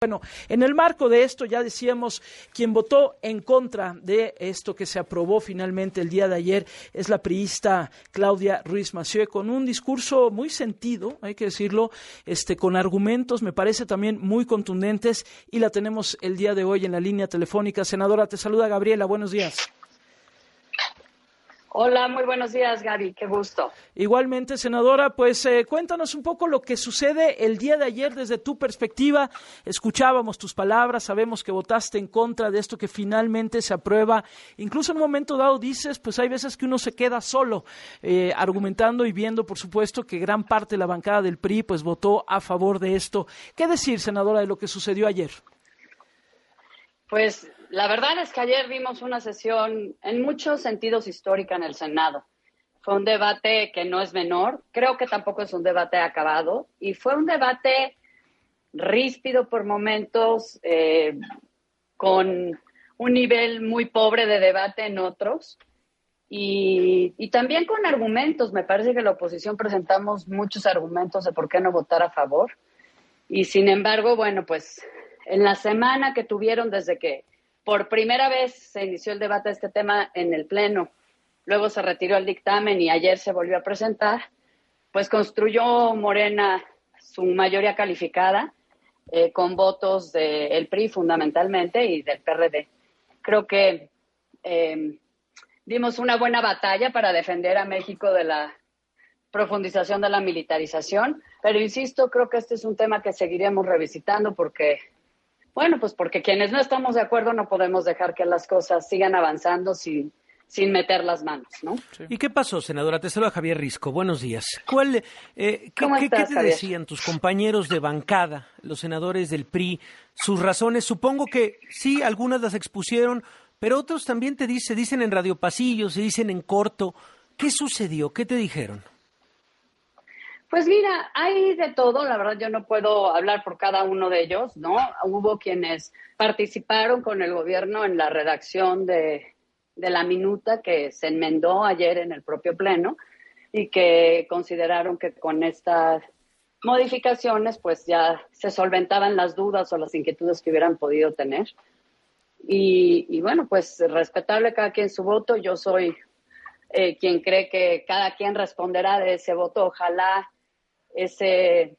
Bueno, en el marco de esto, ya decíamos, quien votó en contra de esto que se aprobó finalmente el día de ayer es la priista Claudia Ruiz Massieu, con un discurso muy sentido, hay que decirlo, con argumentos, me parece también muy contundentes, y la tenemos el día de hoy en la línea telefónica. Senadora, te saluda Gabriela, buenos días. Hola, muy buenos días, Gaby, qué gusto. Igualmente, senadora, pues cuéntanos un poco lo que sucede el día de ayer desde tu perspectiva. Escuchábamos tus palabras, sabemos que votaste en contra de esto que finalmente se aprueba. Incluso en un momento dado dices, pues hay veces que uno se queda solo, argumentando y viendo, por supuesto, que gran parte de la bancada del PRI pues votó a favor de esto. ¿Qué decir, senadora, de lo que sucedió ayer? Pues la verdad es que ayer vimos una sesión en muchos sentidos histórica en el Senado. Fue un debate que no es menor, creo que tampoco es un debate acabado, y fue un debate ríspido por momentos, con un nivel muy pobre de debate en otros, y también con argumentos. Me parece que la oposición presentamos muchos argumentos de por qué no votar a favor, y sin embargo, bueno, pues en la semana que tuvieron desde que por primera vez se inició el debate de este tema en el Pleno, luego se retiró el dictamen y ayer se volvió a presentar, pues construyó Morena su mayoría calificada, con votos del PRI fundamentalmente y del PRD. Creo que dimos una buena batalla para defender a México de la profundización de la militarización, pero insisto, creo que este es un tema que seguiremos revisitando porque quienes no estamos de acuerdo no podemos dejar que las cosas sigan avanzando sin meter las manos, ¿no? Sí. ¿Y qué pasó, senadora? Te saluda Javier Risco. Buenos días. ¿Qué te decían tus compañeros de bancada, los senadores del PRI? Sus razones, supongo que sí, algunas las expusieron, pero otros también se dicen en Radio Pasillo, se dicen en corto. ¿Qué sucedió? ¿Qué te dijeron? Pues mira, hay de todo, la verdad yo no puedo hablar por cada uno de ellos, ¿no? Hubo quienes participaron con el gobierno en la redacción de la minuta que se enmendó ayer en el propio Pleno y que consideraron que con estas modificaciones pues ya se solventaban las dudas o las inquietudes que hubieran podido tener. Y bueno, pues respetable cada quien su voto, yo soy quien cree que cada quien responderá de ese voto, ojalá ese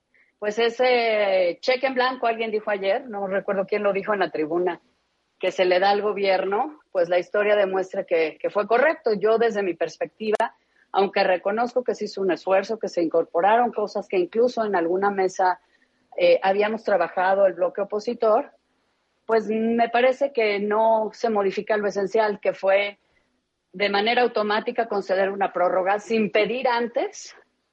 cheque en blanco, alguien dijo ayer, no recuerdo quién lo dijo en la tribuna, que se le da al gobierno, pues la historia demuestra que fue correcto. Yo desde mi perspectiva, aunque reconozco que se hizo un esfuerzo, que se incorporaron cosas que incluso en alguna mesa habíamos trabajado el bloque opositor, pues me parece que no se modifica lo esencial, que fue de manera automática conceder una prórroga sin pedir antes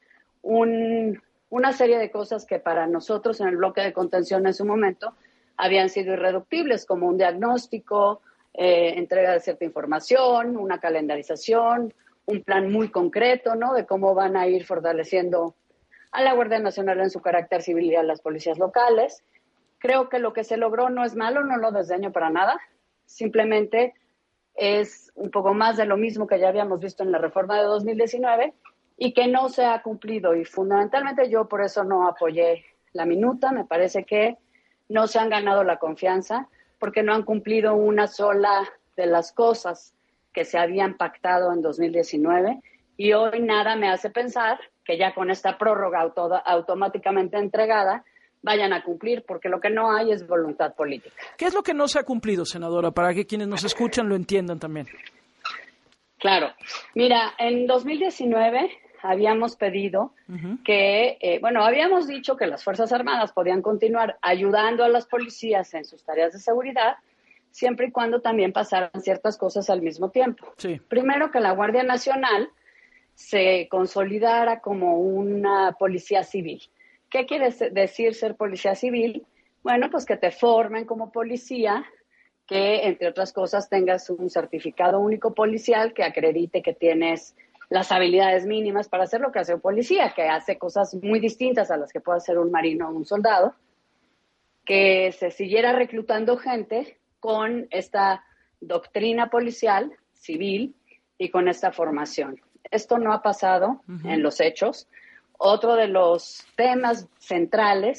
una serie de cosas que para nosotros en el bloque de contención en su momento habían sido irreductibles, como un diagnóstico, entrega de cierta información, una calendarización, un plan muy concreto, ¿no?, de cómo van a ir fortaleciendo a la Guardia Nacional en su carácter civil y a las policías locales. Creo que lo que se logró no es malo, no lo desdeño para nada, simplemente es un poco más de lo mismo que ya habíamos visto en la reforma de 2019 y que no se ha cumplido, y fundamentalmente yo por eso no apoyé la minuta. Me parece que no se han ganado la confianza porque no han cumplido una sola de las cosas que se habían pactado en 2019, y hoy nada me hace pensar que ya con esta prórroga automáticamente entregada vayan a cumplir, porque lo que no hay es voluntad política. ¿Qué es lo que no se ha cumplido, senadora, para que quienes nos escuchan lo entiendan también? Claro. Mira, en 2019 habíamos pedido habíamos dicho que las Fuerzas Armadas podían continuar ayudando a las policías en sus tareas de seguridad, siempre y cuando también pasaran ciertas cosas al mismo tiempo. Sí. Primero, que la Guardia Nacional se consolidara como una policía civil. ¿Qué quiere decir ser policía civil? Bueno, pues que te formen como policía, que entre otras cosas tengas un certificado único policial que acredite que tienes las habilidades mínimas para hacer lo que hace un policía, que hace cosas muy distintas a las que puede hacer un marino o un soldado, que se siguiera reclutando gente con esta doctrina policial, civil, y con esta formación. Esto no ha pasado en los hechos. Otro de los temas centrales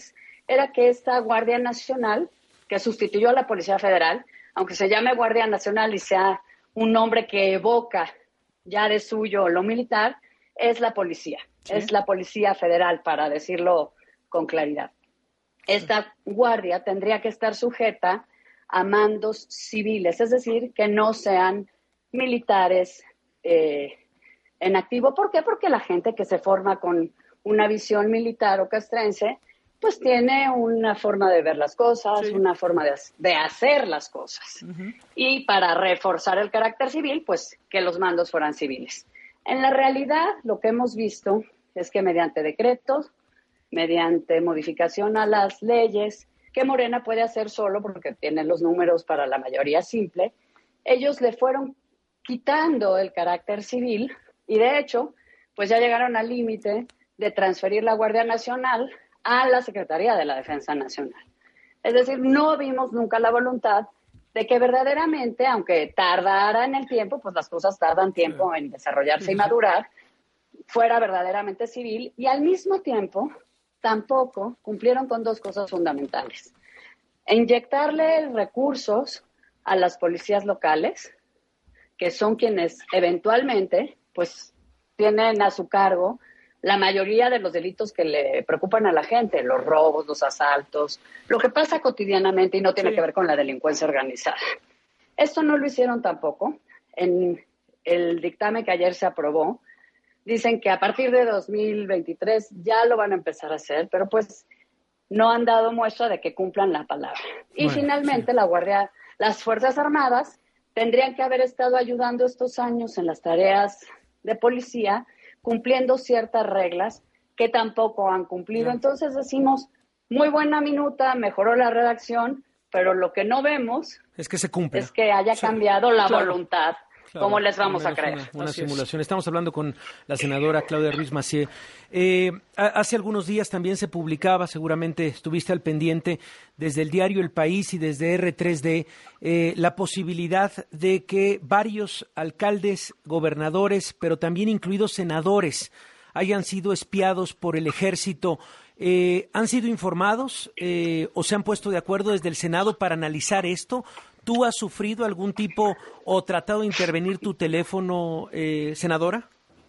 era que esta Guardia Nacional, que sustituyó a la Policía Federal, aunque se llame Guardia Nacional y sea un nombre que evoca ya de suyo lo militar, es la policía. ¿Sí? Es la Policía Federal, para decirlo con claridad. Esta guardia tendría que estar sujeta a mandos civiles, es decir, que no sean militares en activo. ¿Por qué? Porque la gente que se forma con una visión militar o castrense, pues tiene una forma de ver las cosas, sí, una forma de hacer las cosas. Uh-huh. Y para reforzar el carácter civil, pues que los mandos fueran civiles. En la realidad, lo que hemos visto es que mediante decretos, mediante modificación a las leyes, que Morena puede hacer solo porque tiene los números para la mayoría simple, ellos le fueron quitando el carácter civil y de hecho, pues ya llegaron al límite de transferir la Guardia Nacional a la Secretaría de la Defensa Nacional. Es decir, no vimos nunca la voluntad de que verdaderamente, aunque tardara en el tiempo, pues las cosas tardan tiempo en desarrollarse y madurar, fuera verdaderamente civil, y al mismo tiempo tampoco cumplieron con dos cosas fundamentales. Inyectarle recursos a las policías locales, que son quienes eventualmente pues tienen a su cargo la mayoría de los delitos que le preocupan a la gente, los robos, los asaltos, lo que pasa cotidianamente y no tiene que ver con la delincuencia organizada. Esto no lo hicieron tampoco. En el dictamen que ayer se aprobó, dicen que a partir de 2023 ya lo van a empezar a hacer, pero pues no han dado muestra de que cumplan la palabra. Y finalmente las Fuerzas Armadas tendrían que haber estado ayudando estos años en las tareas de policía, cumpliendo ciertas reglas que tampoco han cumplido. Entonces decimos, muy buena minuta, mejoró la redacción, pero lo que no vemos es que se cumpla. Es que haya cambiado la voluntad. Claro, ¿cómo les vamos a creer? Una simulación. Estamos hablando con la senadora Claudia Ruiz Massieu. Hace algunos días también se publicaba, seguramente estuviste al pendiente, desde el diario El País y desde R3D, la posibilidad de que varios alcaldes, gobernadores, pero también incluidos senadores, hayan sido espiados por el ejército. ¿Han sido informados o se han puesto de acuerdo desde el Senado para analizar esto? ¿Tú has sufrido algún tipo o tratado de intervenir tu teléfono, senadora?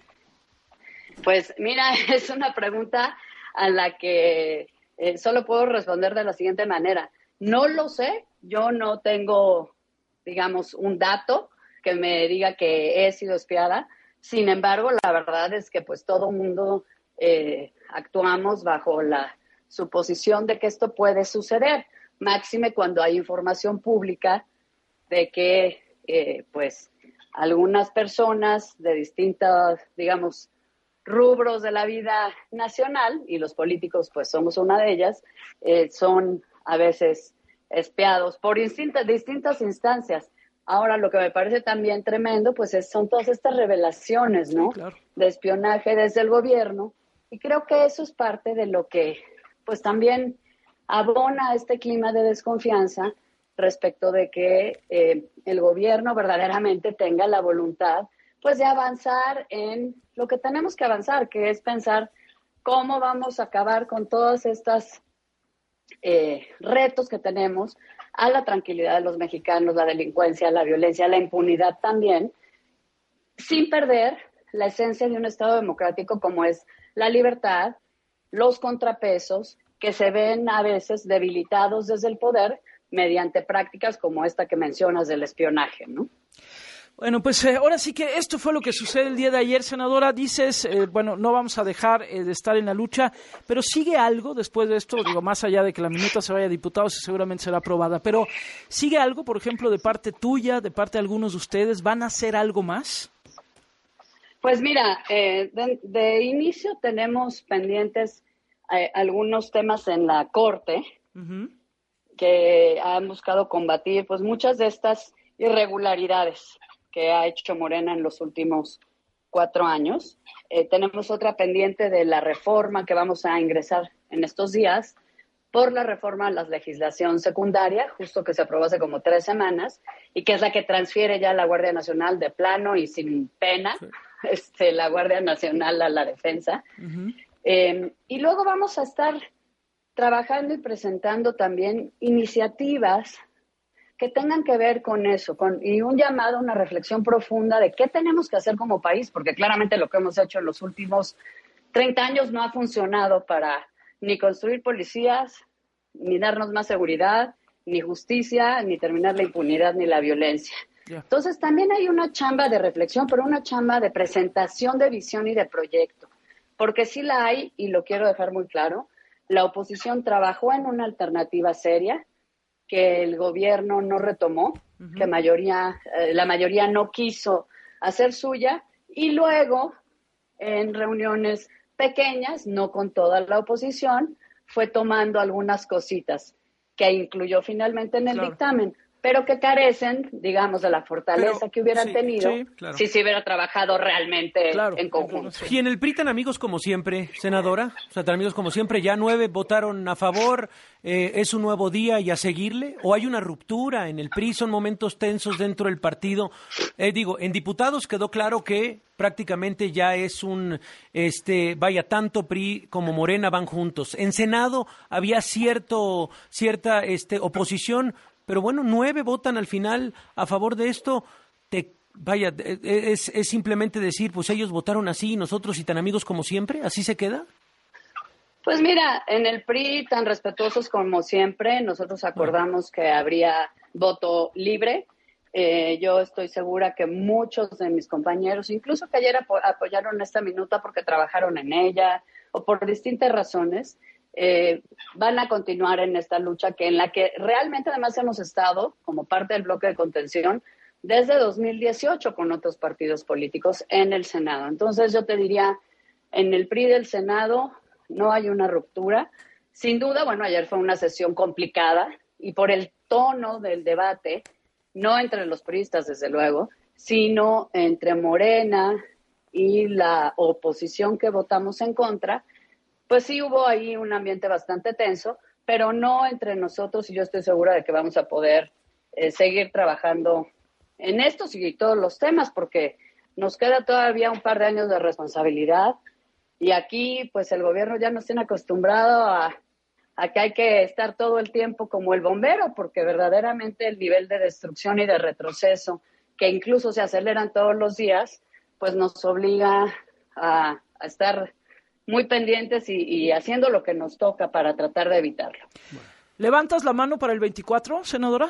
Pues mira, es una pregunta a la que solo puedo responder de la siguiente manera. No lo sé, yo no tengo, digamos, un dato que me diga que he sido espiada. Sin embargo, la verdad es que pues todo mundo actuamos bajo la suposición de que esto puede suceder. Máxime cuando hay información pública de que pues algunas personas de distintos, digamos, rubros de la vida nacional, y los políticos pues somos una de ellas, son a veces espiados por distintas instancias. Ahora, lo que me parece también tremendo pues son todas estas revelaciones, ¿no? Sí, claro, de espionaje desde el gobierno, y creo que eso es parte de lo que pues también abona este clima de desconfianza respecto de que el gobierno verdaderamente tenga la voluntad pues de avanzar en lo que tenemos que avanzar, que es pensar cómo vamos a acabar con todos estos retos que tenemos a la tranquilidad de los mexicanos, la delincuencia, la violencia, la impunidad también, sin perder la esencia de un Estado democrático como es la libertad, los contrapesos, que se ven a veces debilitados desde el poder mediante prácticas como esta que mencionas del espionaje, ¿no? Bueno, pues ahora sí que esto fue lo que sucede el día de ayer, senadora. Dices, no vamos a dejar de estar en la lucha, pero ¿sigue algo después de esto? Digo, más allá de que la minuta se vaya a diputados y seguramente será aprobada, pero ¿sigue algo, por ejemplo, de parte tuya, de parte de algunos de ustedes? ¿Van a hacer algo más? Pues mira, de inicio tenemos pendientes algunos temas en la Corte que han buscado combatir pues muchas de estas irregularidades que ha hecho Morena en los últimos 4 años. Tenemos otra pendiente de la reforma que vamos a ingresar en estos días por la reforma a la legislación secundaria, justo que se aprobó hace como 3 semanas, y que es la que transfiere ya la Guardia Nacional de plano y sin pena, la Guardia Nacional a la defensa. Y luego vamos a estar trabajando y presentando también iniciativas que tengan que ver con eso, y un llamado a una reflexión profunda de qué tenemos que hacer como país, porque claramente lo que hemos hecho en los últimos 30 años no ha funcionado para ni construir policías, ni darnos más seguridad, ni justicia, ni terminar la impunidad, ni la violencia. Yeah. Entonces también hay una chamba de reflexión, pero una chamba de presentación de visión y de proyecto, porque sí la hay, y lo quiero dejar muy claro. La oposición trabajó en una alternativa seria que el gobierno no retomó, que la mayoría no quiso hacer suya, y luego en reuniones pequeñas, no con toda la oposición, fue tomando algunas cositas que incluyó finalmente en el dictamen, pero que carecen, digamos, de la fortaleza que hubieran tenido si se hubiera trabajado realmente en conjunto. Y en el PRI tan amigos como siempre, senadora, o sea, tan amigos como siempre, ya 9 votaron a favor, es un nuevo día y a seguirle, o hay una ruptura en el PRI, son momentos tensos dentro del partido. En diputados quedó claro que prácticamente ya es tanto PRI como Morena van juntos. En Senado había cierta oposición, pero bueno, 9 votan al final a favor de esto. Es simplemente decir, pues ellos votaron así, nosotros y tan amigos como siempre, ¿así se queda? Pues mira, en el PRI, tan respetuosos como siempre, nosotros acordamos que habría voto libre. Yo estoy segura que muchos de mis compañeros, incluso que ayer apoyaron esta minuta porque trabajaron en ella o por distintas razones, van a continuar en esta lucha en la que realmente además hemos estado como parte del bloque de contención desde 2018 con otros partidos políticos en el Senado. Entonces yo te diría, en el PRI del Senado no hay una ruptura. Sin duda, bueno, ayer fue una sesión complicada y por el tono del debate, no entre los priistas desde luego, sino entre Morena y la oposición que votamos en contra, pues sí hubo ahí un ambiente bastante tenso, pero no entre nosotros, y yo estoy segura de que vamos a poder seguir trabajando en estos y todos los temas, porque nos queda todavía un par de años de responsabilidad, y aquí pues el gobierno ya nos tiene acostumbrado a que hay que estar todo el tiempo como el bombero, porque verdaderamente el nivel de destrucción y de retroceso, que incluso se aceleran todos los días, pues nos obliga a estar muy pendientes y haciendo lo que nos toca para tratar de evitarlo. ¿Levantas la mano para el 24, senadora?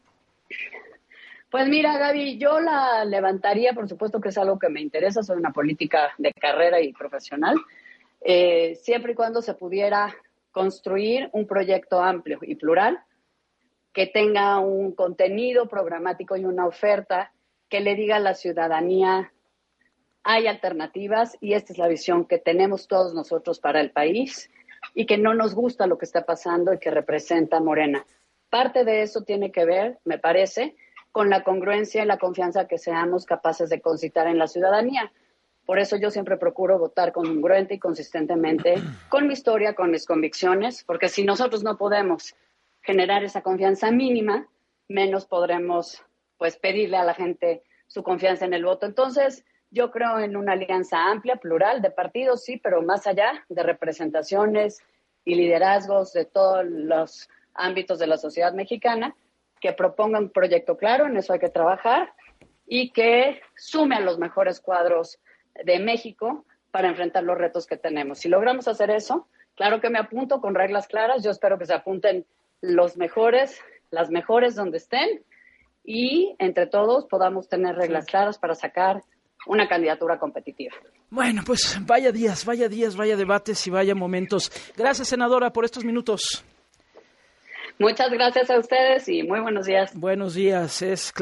Pues mira, Gaby, yo la levantaría, por supuesto que es algo que me interesa, soy una política de carrera y profesional, siempre y cuando se pudiera construir un proyecto amplio y plural, que tenga un contenido programático y una oferta que le diga a la ciudadanía: hay alternativas y esta es la visión que tenemos todos nosotros para el país y que no nos gusta lo que está pasando y que representa Morena. Parte de eso tiene que ver, me parece, con la congruencia y la confianza que seamos capaces de concitar en la ciudadanía. Por eso yo siempre procuro votar congruente y consistentemente con mi historia, con mis convicciones, porque si nosotros no podemos generar esa confianza mínima, menos podremos pues pedirle a la gente su confianza en el voto. Entonces, yo creo en una alianza amplia, plural, de partidos, sí, pero más allá de representaciones y liderazgos de todos los ámbitos de la sociedad mexicana, que propongan un proyecto claro, en eso hay que trabajar, y que sume a los mejores cuadros de México para enfrentar los retos que tenemos. Si logramos hacer eso, claro que me apunto con reglas claras, yo espero que se apunten los mejores, las mejores donde estén, y entre todos podamos tener reglas claras para sacar una candidatura competitiva. Bueno, pues vaya días, vaya debates y vaya momentos. Gracias, senadora, por estos minutos. Muchas gracias a ustedes y muy buenos días. Buenos días.